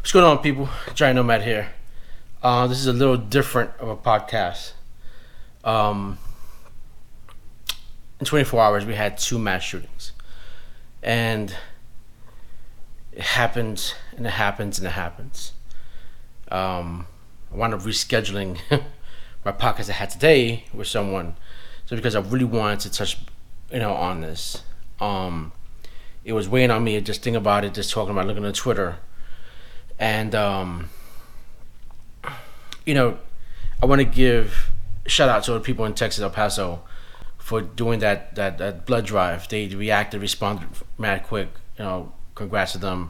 What's going on, people? Giant Nomad here. This is a little different of a podcast. In 24 hours, we had 2 mass shootings. And it happens, and it happens, and it happens. I wound up rescheduling my podcast I had today with someone, so because I really wanted to touch, on this. It was weighing on me, just thinking about it, just talking about looking at Twitter. And, I want to give a shout out to the people in Texas, El Paso, for doing that blood drive. They reacted, responded mad quick. Congrats to them.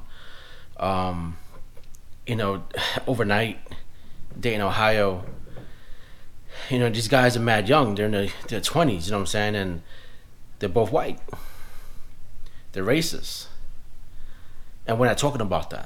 Overnight, Dayton, Ohio. These guys are mad young. They're in their 20s, you know what I'm saying? And they're both white. They're racist. And we're not talking about that.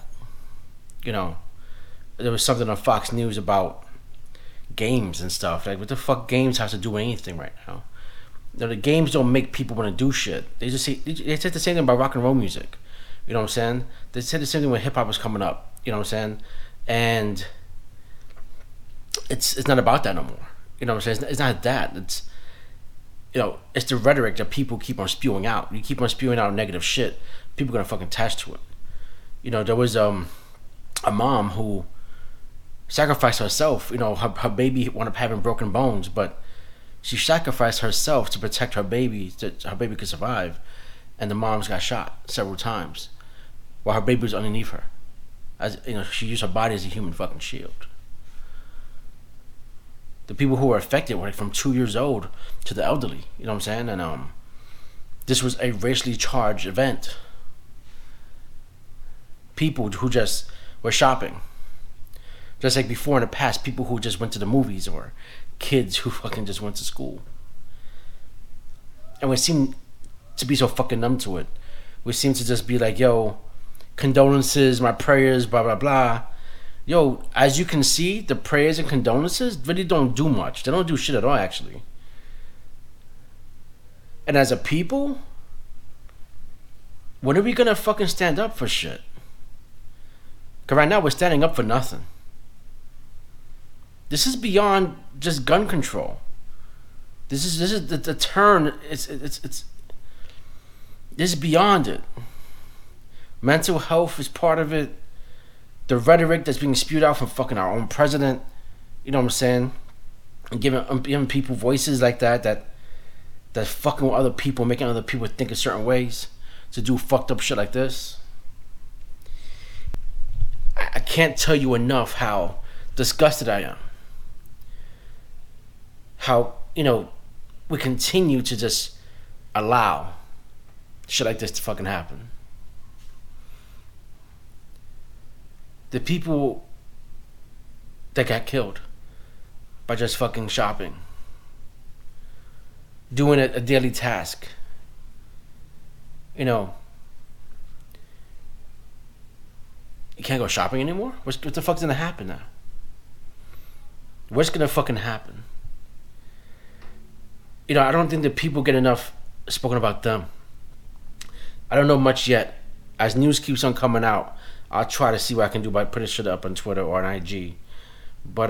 There was something on Fox News about games and stuff. Like, what the fuck games have to do with anything right now? The games don't make people want to do shit. They said the same thing about rock and roll music. You know what I'm saying? They said the same thing when hip hop was coming up. You know what I'm saying? And it's not about that no more. You know what I'm saying? It's not that. It's it's the rhetoric that people keep on spewing out. You keep on spewing out negative shit, people are gonna fucking attach to it. There was a mom who sacrificed herself. Her baby wound up having broken bones, but she sacrificed herself to protect her baby, so her baby could survive. And the moms got shot several times while her baby was underneath her. She used her body as a human fucking shield. The people who were affected were like from 2 years old to the elderly. You know what I'm saying? And this was a racially charged event. People who just were shopping. Just like before in the past, people who just went to the movies, or kids who fucking just went to school. And we seem to be so fucking numb to it. We seem to just be like, yo, condolences, my prayers, blah, blah, blah. Yo, as you can see, the prayers and condolences really don't do much. They don't do shit at all, actually. And as a people, when are we gonna fucking stand up for shit? Because right now we're standing up for nothing. This is beyond just gun control. This is the turn. This is beyond it. Mental health is part of it. The rhetoric that's being spewed out from fucking our own president. You know what I'm saying? And giving people voices like that fucking with other people, making other people think in certain ways to do fucked up shit like this. I can't tell you enough how disgusted I am. How, we continue to just allow shit like this to fucking happen. The people that got killed by just fucking shopping, doing a daily task. You can't go shopping anymore? What the fuck's gonna happen now? What's gonna fucking happen? I don't think that people get enough spoken about them. I don't know much yet. As news keeps on coming out, I'll try to see what I can do by putting shit up on Twitter or on IG. But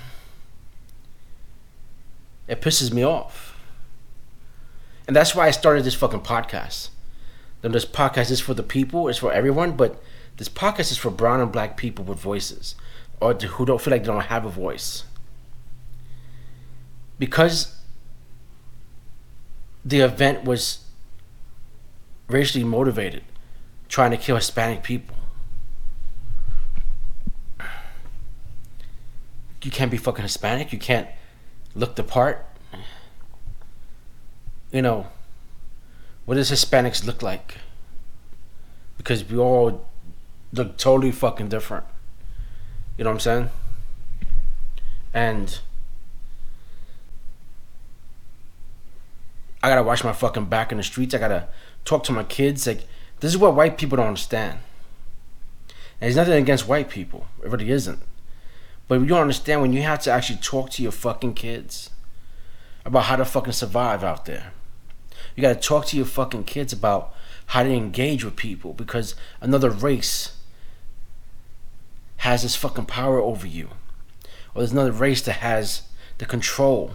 it pisses me off. And that's why I started this fucking podcast. This podcast is for the people, it's for everyone, but this podcast is for brown and black people with voices, or who don't feel like they don't have a voice. Because the event was racially motivated, trying to kill Hispanic people. You can't be fucking Hispanic. You can't look the part. What does Hispanics look like? Because we all look totally fucking different. You know what I'm saying? And I gotta watch my fucking back in the streets. I gotta talk to my kids. Like, this is what white people don't understand. And there's nothing against white people. It really isn't. But you don't understand when you have to actually talk to your fucking kids about how to fucking survive out there. You gotta talk to your fucking kids about how to engage with people, because another race has this fucking power over you, or there's another race that has the control.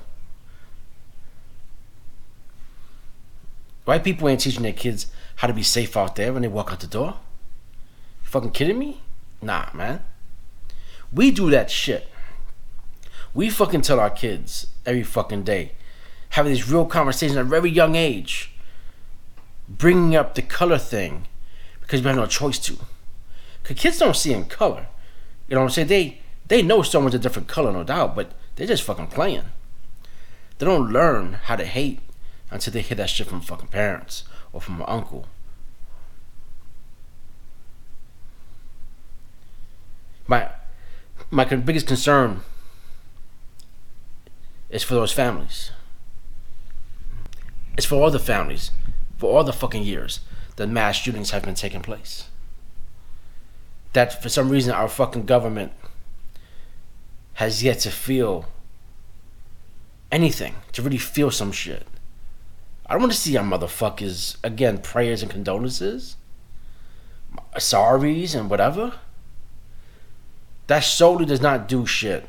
White people ain't teaching their kids how to be safe out there when they walk out the door. You fucking kidding me? Nah, man. We do that shit. We fucking tell our kids every fucking day, having these real conversations at a very young age, bringing up the color thing because we have no choice to. Because kids don't see in color. You know what I'm saying? They know someone's a different color, no doubt, but they're just fucking playing. They don't learn how to hate until they hear that shit from fucking parents or from an uncle. My biggest concern is for those families. It's for all the families, for all the fucking years that mass shootings have been taking place. That for some reason our fucking government has yet to feel anything, to really feel some shit. I don't want to see our motherfuckers, again, prayers and condolences, sorries and whatever. That solely does not do shit.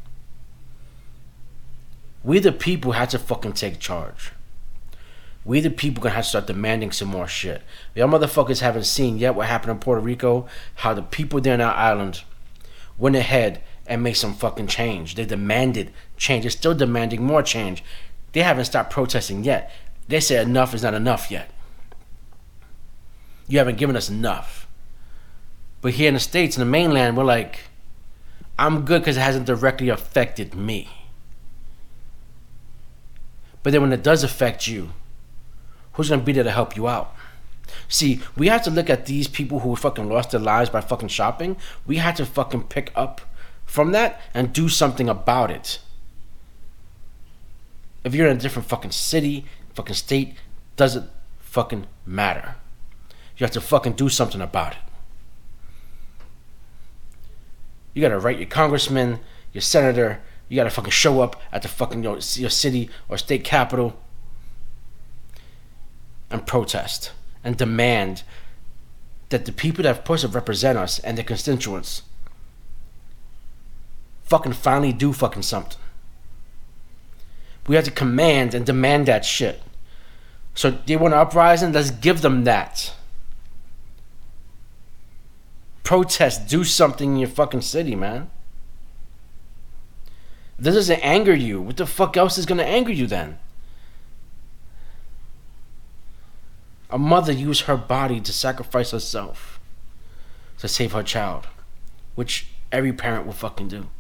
We the people had to fucking take charge. We the people gonna have to start demanding some more shit. Y'all motherfuckers haven't seen yet what happened in Puerto Rico, how the people there in our island went ahead and made some fucking change. They demanded change. They're still demanding more change. They haven't stopped protesting yet. They say enough is not enough yet. You haven't given us enough. But here in the States, in the mainland, we're like, I'm good because it hasn't directly affected me. But then when it does affect you, who's going to be there to help you out? See, we have to look at these people who fucking lost their lives by fucking shopping. We have to fucking pick up from that and do something about it. If you're in a different fucking city, fucking state, doesn't fucking matter. You have to fucking do something about it. You gotta write your congressman, your senator. You gotta fucking show up at the fucking your city or state capital and protest and demand that the people that are supposed to represent us and their constituents fucking finally do fucking something. We have to command and demand that shit. So they want an uprising, let's give them that. Protest, do something in your fucking city, man. If this doesn't anger you, what the fuck else is gonna anger you then? A mother used her body to sacrifice herself to save her child, which every parent will fucking do.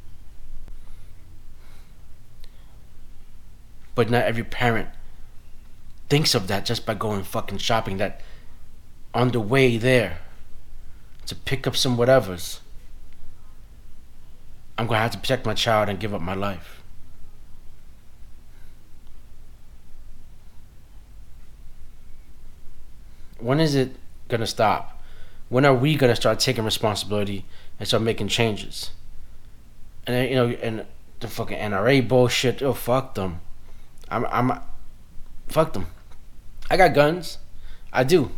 But not every parent thinks of that just by going fucking shopping, that on the way there to pick up some whatevers, I'm going to have to protect my child and give up my life. When is it going to stop? When are we going to start taking responsibility and start making changes? And and the fucking NRA bullshit, oh, fuck them. Fuck them. I got guns. I do.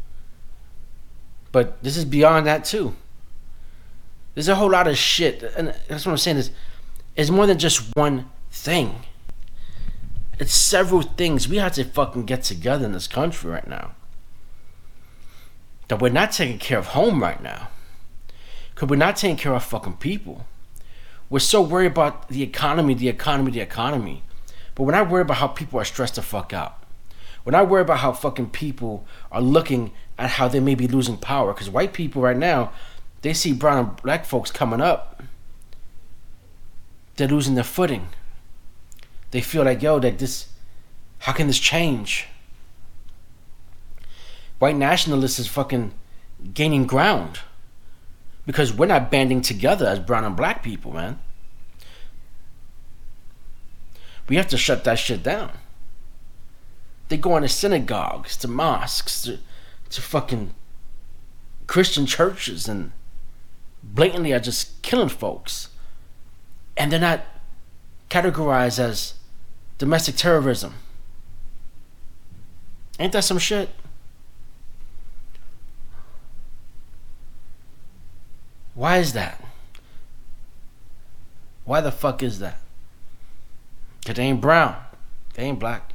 But this is beyond that too. There's a whole lot of shit, and that's what I'm saying is, it's more than just one thing. It's several things. We have to fucking get together in this country right now. That we're not taking care of home right now. Because we're not taking care of fucking people. We're so worried about the economy. But we're not worried about how people are stressed the fuck out. We're not worried about how fucking people are looking at how they may be losing power. Because white people right now, they see brown and black folks coming up. They're losing their footing. They feel like, yo, how can this change? White nationalists is fucking gaining ground. Because we're not banding together as brown and black people, man. We have to shut that shit down. They go into synagogues, to mosques, to fucking Christian churches and blatantly are just killing folks. And they're not categorized as domestic terrorism. Ain't that some shit? Why is that? Why the fuck is that? Because they ain't brown. They ain't black.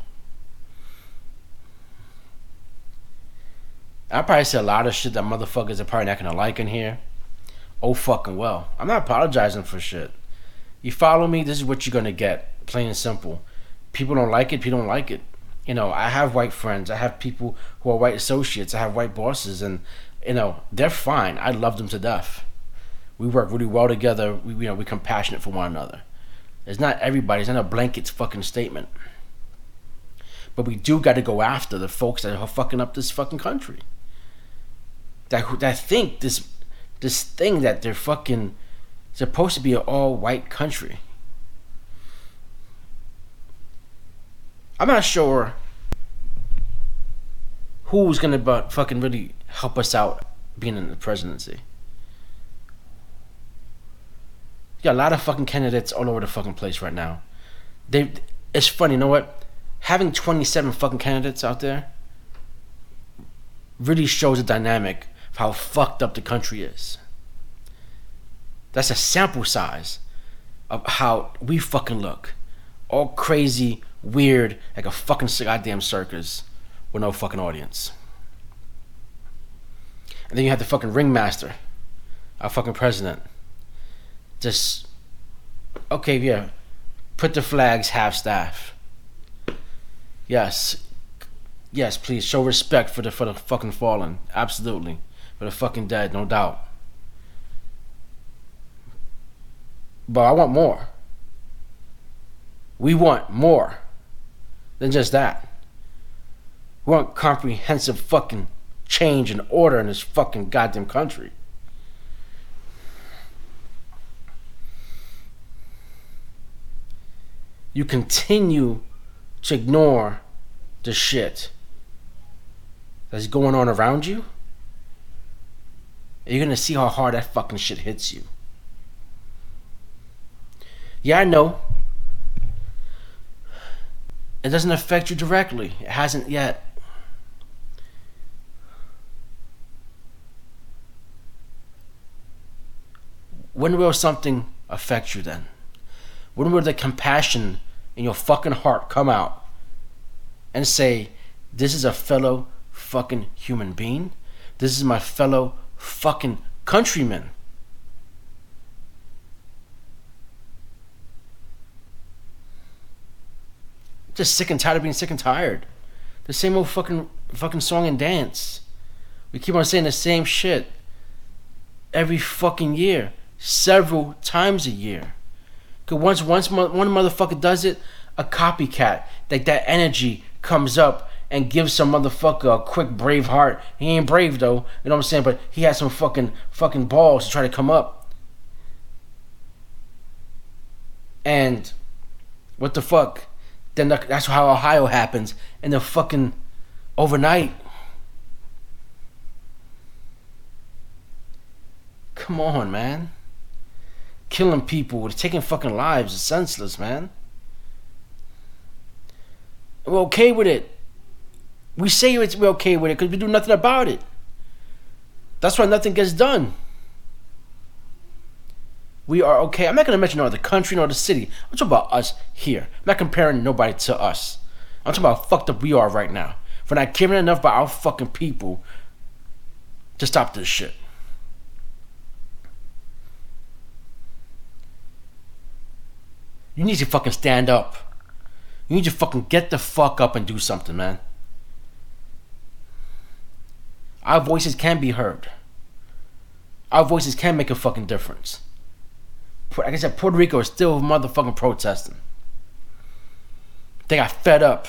I probably say a lot of shit that motherfuckers are probably not gonna like in here. Oh fucking well. I'm not apologizing for shit. You follow me, this is what you're gonna get. Plain and simple. People don't like it, people don't like it. You know, I have white friends. I have people who are white associates. I have white bosses, and you know, they're fine. I love them to death. We work really well together. We're compassionate for one another. It's not everybody. It's not a blanket fucking statement. But we do got to go after the folks that are fucking up this fucking country. That think this thing that they're fucking supposed to be an all white country. I'm not sure who's gonna fucking really help us out being in the presidency. You got a lot of fucking candidates all over the fucking place right now. It's funny, you know what? Having 27 fucking candidates out there really shows the dynamic of how fucked up the country is. That's a sample size of how we fucking look. All crazy, weird, like a fucking goddamn circus with no fucking audience. And then you have the fucking ringmaster, our fucking president. Just, okay, yeah, put the flags half-staff. Yes, please show respect for the fucking fallen. Absolutely, for the fucking dead, no doubt. But I want more. We want more than just that. We want comprehensive fucking change and order in this fucking goddamn country. You continue to ignore the shit that's going on around you, you're gonna see how hard that fucking shit hits you. Yeah, I know. It doesn't affect you directly. It hasn't yet. When will something affect you then? When will the compassion in your fucking heart come out and say, this is a fellow fucking human being? This is my fellow fucking countryman. Just sick and tired of being sick and tired. The same old fucking song and dance. We keep on saying the same shit every fucking year, several times a year. Cause once one motherfucker does it, a copycat, like that energy comes up and gives some motherfucker a quick brave heart. He ain't brave though, you know what I'm saying? But he has some fucking balls to try to come up. And what the fuck? Then that's how Ohio happens in the fucking overnight. Come on, man. Killing people, taking fucking lives is senseless, man. We're okay with it. We say we're okay with it because we do nothing about it. That's why nothing gets done. We are okay. I'm not going to mention no other country, no other city. I'm talking about us here. I'm not comparing nobody to us. I'm talking about how fucked up we are right now. For not caring enough about our fucking people to stop this shit. You need to fucking stand up. You need to fucking get the fuck up and do something, man. Our voices can be heard. Our voices can make a fucking difference. Like I said, Puerto Rico is still motherfucking protesting. They got fed up.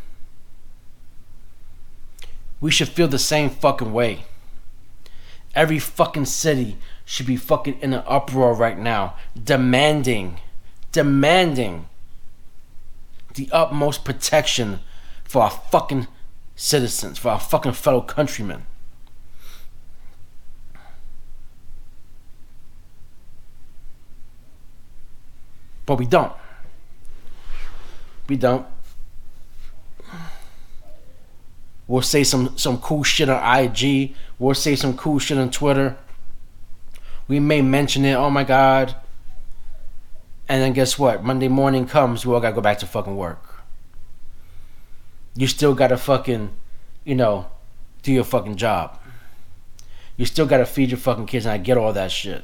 We should feel the same fucking way. Every fucking city should be fucking in an uproar right now, demanding the utmost protection for our fucking citizens, for our fucking fellow countrymen. But we don't. We don't. We'll say some cool shit on IG. We'll say some cool shit on Twitter. We may mention it. Oh my God. And then guess what? Monday morning comes, we all gotta go back to fucking work. You still gotta fucking, do your fucking job. You still gotta feed your fucking kids, and I get all that shit.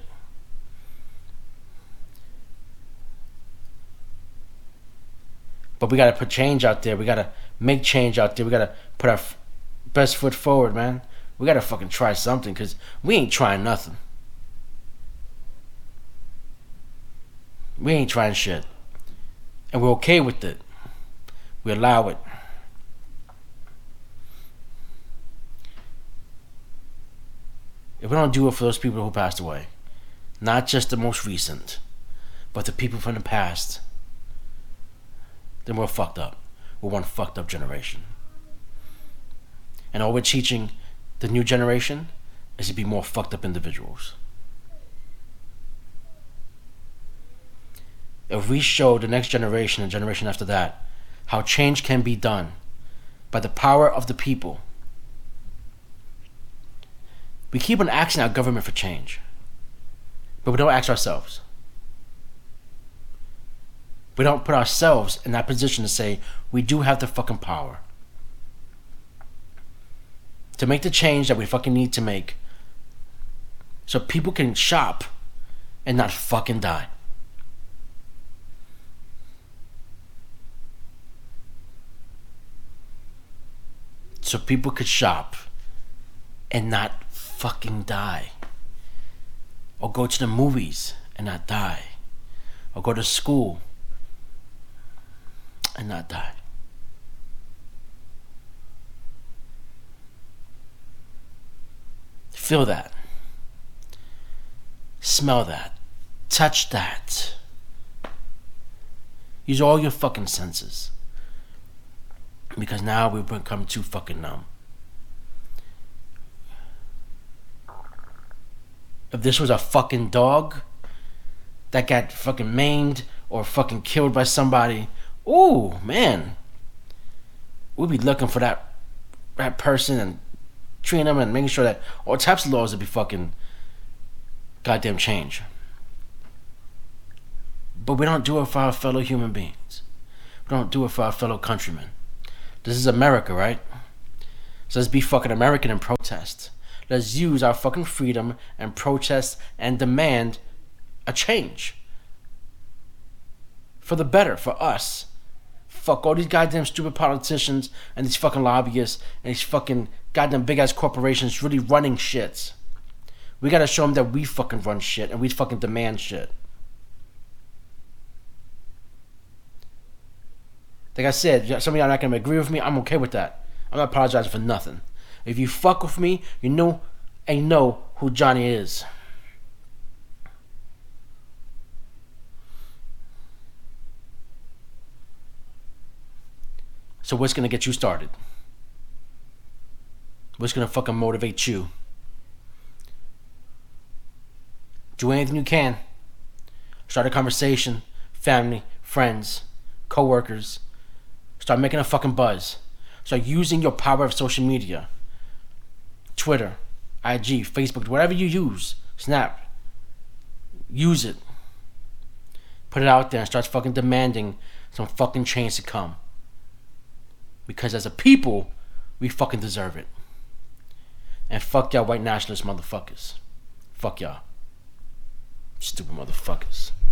But we gotta put change out there. We gotta make change out there. We gotta put our best foot forward, man. We gotta fucking try something, because we ain't trying nothing. We ain't trying shit. And we're okay with it. We allow it. If we don't do it for those people who passed away, not just the most recent, but the people from the past, then we're fucked up. We're one fucked up generation. And all we're teaching the new generation is to be more fucked up individuals. If we show the next generation and generation after that how change can be done by the power of the people, we keep on asking our government for change, but we don't ask ourselves. We don't put ourselves in that position to say we do have the fucking power to make the change that we fucking need to make, so people can shop and not fucking die. So people could shop and not fucking die. Or go to the movies and not die. Or go to school and not die. Feel that. Smell that. Touch that. Use all your fucking senses. Because now we've become too fucking numb. If this was a fucking dog that got fucking maimed or fucking killed by somebody, ooh, man, we'd be looking for that person and treating them and making sure that all types of laws would be fucking goddamn change. But we don't do it for our fellow human beings. We don't do it for our fellow countrymen. This is America, right? So let's be fucking American and protest. Let's use our fucking freedom and protest and demand a change. For the better, for us. Fuck all these goddamn stupid politicians and these fucking lobbyists and these fucking goddamn big ass corporations really running shit. We gotta show them that we fucking run shit and we fucking demand shit. Like I said, some of y'all are not gonna agree with me. I'm okay with that. I'm not apologizing for nothing. If you fuck with me, you know who Johnny is. So what's gonna get you started? What's gonna fucking motivate you? Do anything you can. Start a conversation. Family, friends, co-workers. Start making a fucking buzz. Start using your power of social media. Twitter, IG, Facebook, whatever you use. Snap. Use it. Put it out there and start fucking demanding some fucking change to come. Because as a people, we fucking deserve it. And fuck y'all white nationalist motherfuckers. Fuck y'all. Stupid motherfuckers.